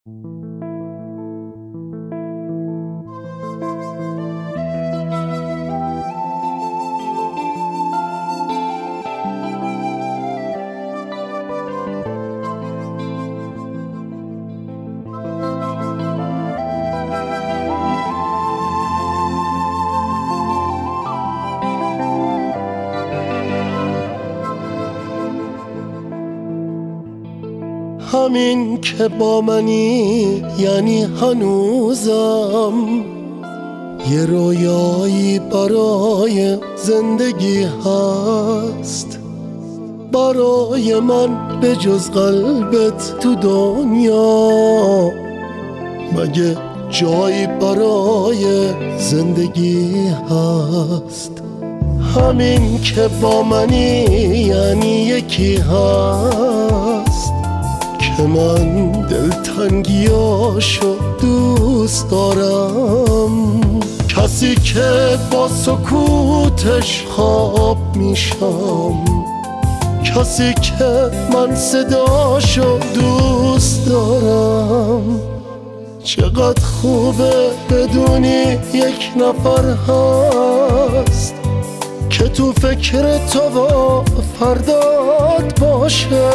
همین که با منی یعنی هنوزم یه رویایی برای زندگی هست. برای من به جز قلبت تو دنیا مگه جایی برای زندگی هست؟ همین که با منی یعنی یکی هست که من دلتنگیاشو دوست دارم، کسی که با سکوتش خواب میشم، کسی که من صداشو دوست دارم. چقدر خوبه بدونی یک نفر هست که تو فکر تو و فردات باشه.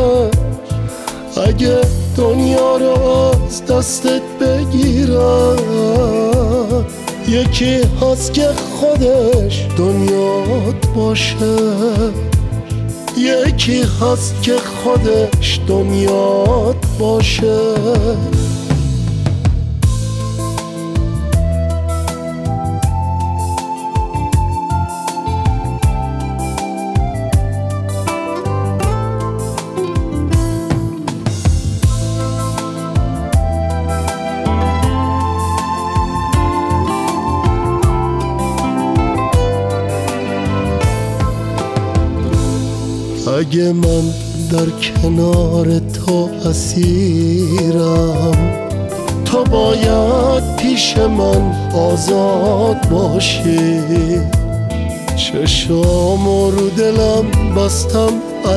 اگه دنیا رو از دستت بگیرم یکی هست که خودش دنیات باشه، یکی هست که خودش دنیات باشه. اگه من در کنار تو اسیرم، تو باید پیش من آزاد باشی. چشامو رو دلم بستم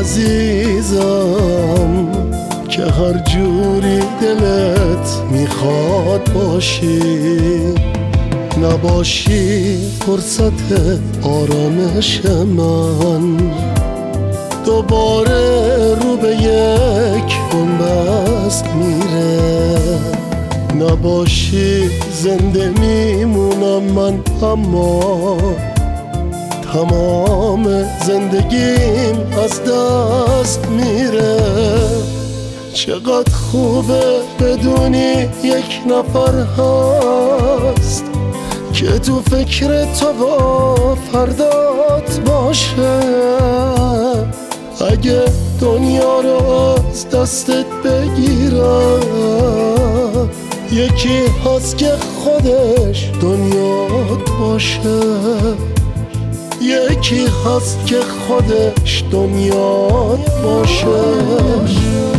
عزیزم که هر جوری دلت میخواد باشی. نباشی فرصت آرامش من، دوباره رو به یک بنبست میره. نباشی زنده میمونم من، اما تمام زندگیم از دست میره. چقدر خوبه بدونی یک نفر هست که تو فکر تو و فردات باشه. اگه دنیا رو از دستت بگیرم یکی هست که خودش دنیات باشه، یکی هست که خودش دنیات باشه.